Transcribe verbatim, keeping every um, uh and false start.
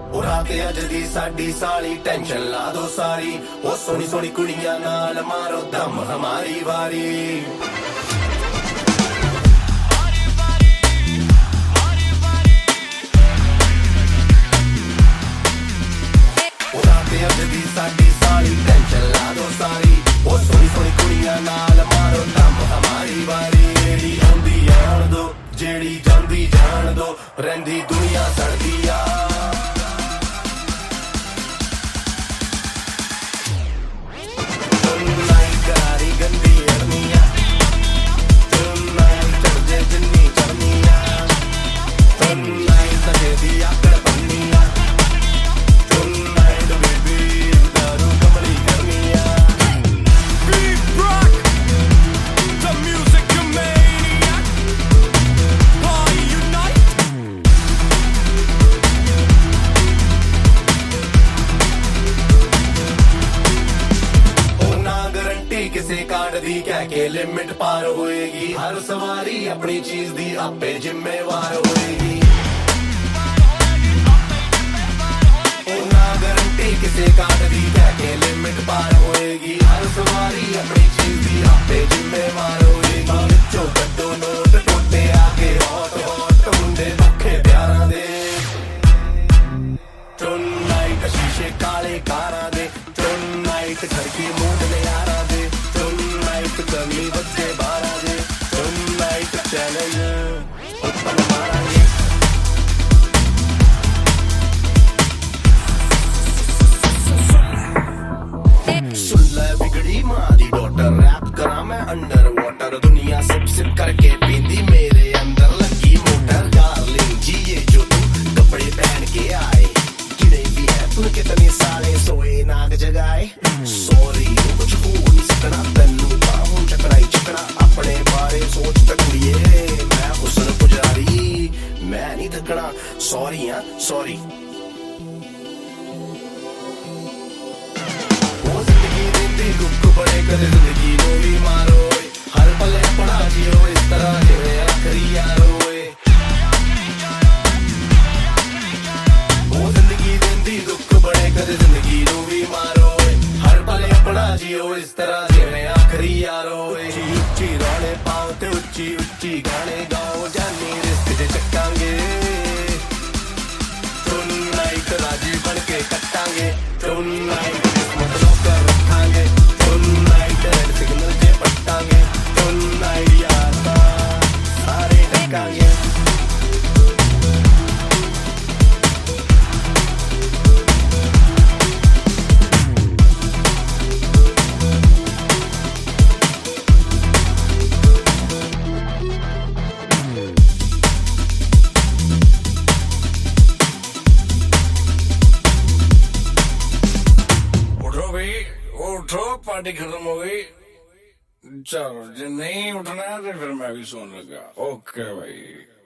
रात अज दी साडी साली टेंशन ला दो सारी ओ सोनी सोनी कुड़ियां नाल मारो दम हमारी वारी रात अज दी साडी साली टेंशन ला दो सारी ओ सोनी सोनी कुड़ियां नाल मारो दम हमारी वारी जेड़ी आंदी आण दो जेड़ी जांदी जान दो रहिंदी दुनिया सड़दी आ किसे कार्ड दी कह के लिमिट पार होएगी हर सवारी अपनी चीज दी आपे जिम्मेवार होएगी ना गारंटी किसे कार्ड दी कह के लिमिट पार होएगी हर सवारी अपनी चीज दी आपे जिम्मेवार होएगी विचों कड्डो नोट टोटे आगे हॉट हॉट मुंडे दुखे प्यारां दे टुनाइट शीशे काले कारां दे टुनाइट खड़की मूड ने यारां दे कमी बच्चे बारह दे टुनाइट चैलेंज ओपन मारांगे सुन ले बिगड़ी मां दी डॉटर रैप करा मैं अंडर वाटर दुनिया सिप सिप करके पींदी मेरे अंदर लगी मोटर डार्लिंग जी ये जो तू कपड़े पहन के आए किड़े भी है तू कितने साले सोए नाग जगाए सॉरी कुछ हो नहीं सकना तन्नू अपने बारे सोच तकड़िए मैं हुस्न पुजारी मैं नहीं थकना सॉरी हाँ सॉरी वो जिंदगी देती दुख बड़े कदे जिंदगी नो भी मारो हर पले पड़ा जियो इस तरह जिवे आखिरी यारो वो जिंदगी देती दुख बड़े कदे जिंदगी नो भी मारो हर पले पड़ा जियो इस तरह जिवे आखिरी यारो उच्ची गाने पाओ ते उच्ची उच्ची गाने गाओ जानी रिस्क जे चक्कांगे टुनाइट राजी बन के कट्टांगे टुनाइट किस्मत नौकर रखांगे टुनाइट रेड सिग्नल जे पट्टांगे टुनाइट यार सारे ढकांगे पार्टी खत्म हो गई चलो जो नहीं उठना है तो फिर मैं भी सोने लगा ओके भाई।